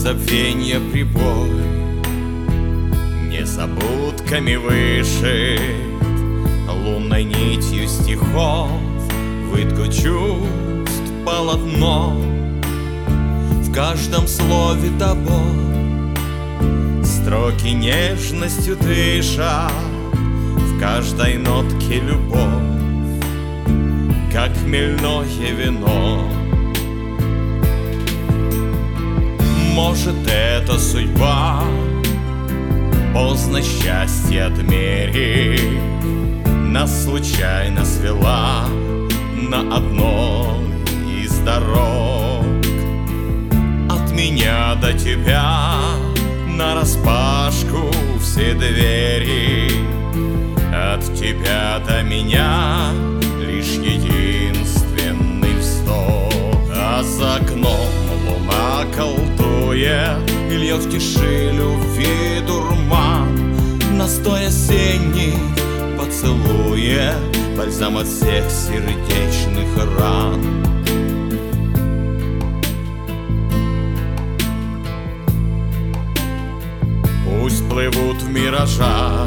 забвенья прибой незабудками вышит, лунной нитью стихов вытку чувств полотно. В каждом слове тобой строки нежностью дышат, в каждой нотке любовь, как хмельное вино. Может, это судьба, поздно счастье отмерив, нас случайно свела на одной из дорог. От меня до тебя нараспашку все двери, от тебя до меня лишь единственный вздох. А за окном луна колдует и льет в тиши любви дурман, настой осенний поцелует, бальзам от всех сердечных ран. Пусть плывут в миражах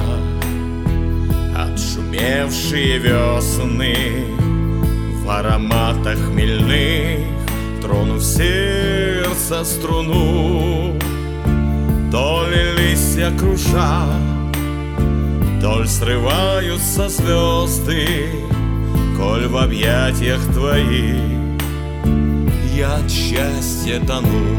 отшумевшие весны, в ароматах хмельных тронув сердце струну. То ли листья кружат, то ли срываются звезды, коль в объятиях твоих я от счастья тону.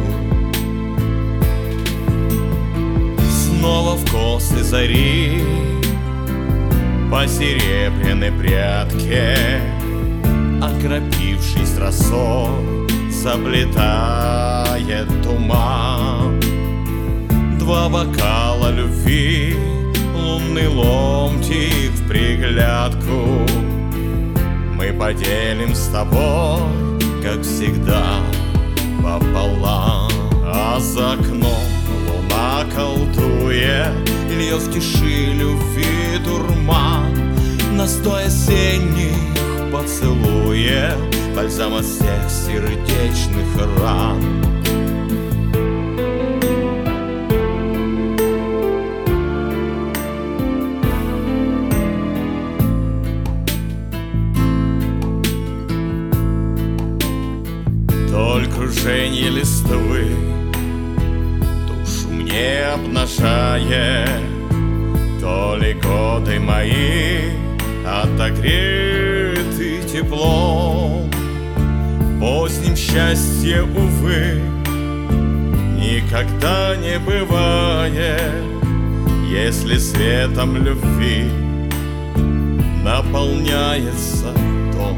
Снова в косы зари по серебряной прядке, окропившись росой, заплетает туман. Два бокала любви, лунный ломтик в приглядку, мы поделим с тобой, как всегда, пополам. А за окном луна колдует и льет в тиши любви дурман, настой осенних поцелуев, бальзам от всех сердечных ран. Толь круженье листвы душу мне обнажает, то ли годы мои отогреты теплом. Поздним счастье, увы, никогда не бывает, если светом любви наполняется дом.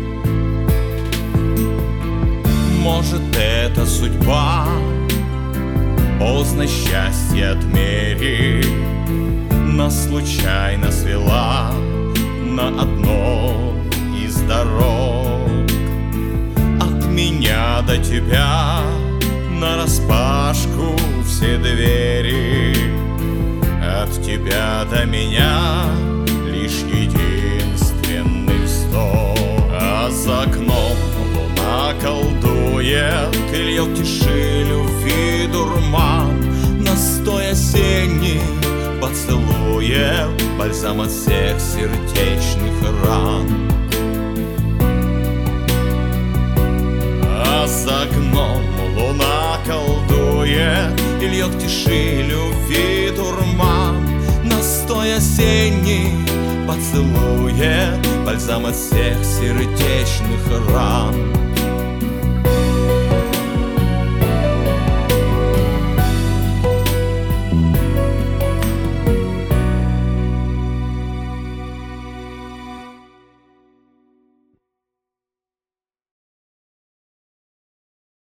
Может, это судьба, поздно счастье отмерив, нас случайно свела на одной из дорог. От меня до тебя нараспашку все двери, от тебя до меня лишь единственный вздох. А за окном луна колдует и льет в тиши любви дурман, настой осенний поцелует, бальзам от всех сердечных ран. А за окном луна колдует и льет в тиши любви дурман, настой осенний поцелует, бальзам от всех сердечных ран.